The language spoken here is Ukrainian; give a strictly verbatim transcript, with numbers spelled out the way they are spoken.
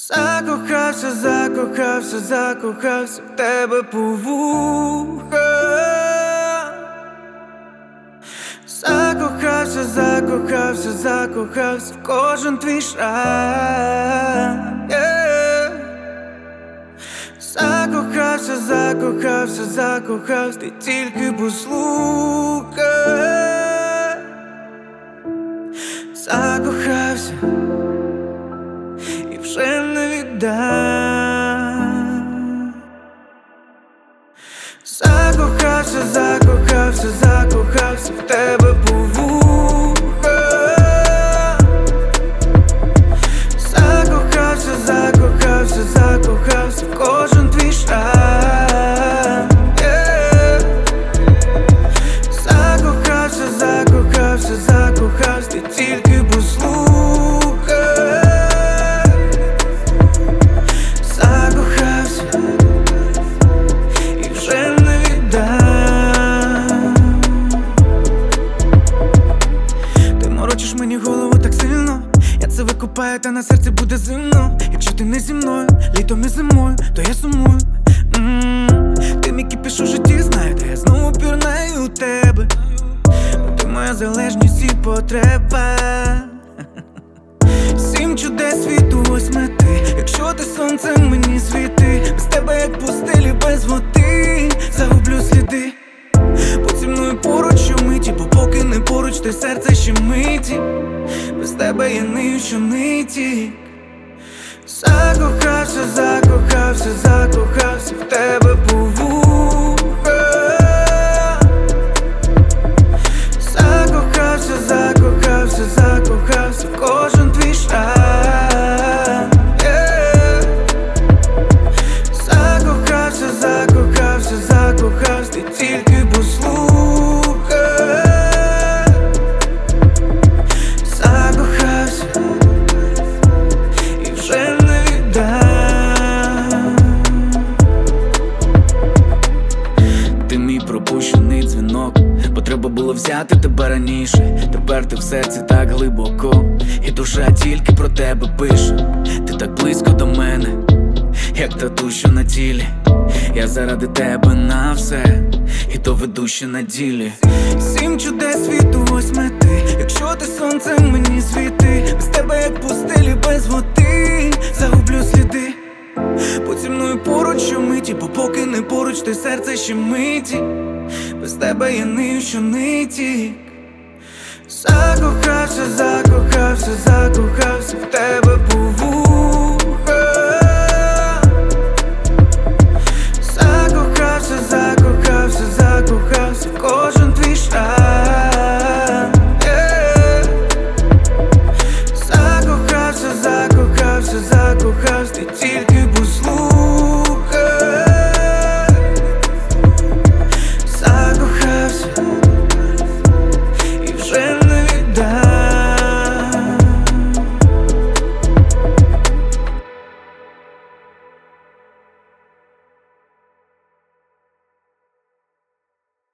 Закохався, закохався, закохався в тебе по вуха. Закохався, закохався, закохався в кожен твій шаг, yeah. Закохався, закохався, закохався, ти тільки послухай. Закохався і вже не віддам. Закохався, закохався, закохався в тебе по вуха. Закохався, закохався, закохався в кожен твій шаг, yeah. Закохався, закохався, закохався, ти тільки послухай. Закохався і вже не віддам. Ти морочиш мені голову так сильно, я це викупаю, та на серці буде зимно. Якщо ти не зі мною, літом і зимою, то я сумую. М-м-м. Ти мій кипіш у житті, знаєте, я знову пірнаю у тебе, бо ти моя залежність і потреба. Сім чудес світу, ось мети. Якщо ти сонцем мені світи, без тебе як пустелі без води, загублю сліди. Будь зі мною поруч щомиті, бо поки не поруч, те серце ще миті. Без тебе я нию щониті. Закохався, закохався, закохався в тебе по вуха. Закохався, закохався, закохався в кожен твій шаг, yeah. Закохався, закохався, закохався, ти тільки послухай. Закохався і вже не віддам. Ти мій пропущений дзвінок, бо треба було взяти тебе раніше. Тепер ти в серці так глибоко, і душа тільки про тебе пише. Ти так близько до мене, як тату, що на тілі. Я заради тебе на все, і то веду ще на ділі. Сім чудес світу, ось мети. Якщо ти сонцем мені світи, без тебе як пустелі без води, загублю сліди. Будь зі мною поруч щомиті, бо поки не поруч, те серце ще миті. Без тебе я нию щониті. Закохався, закохався, закохався в тебе по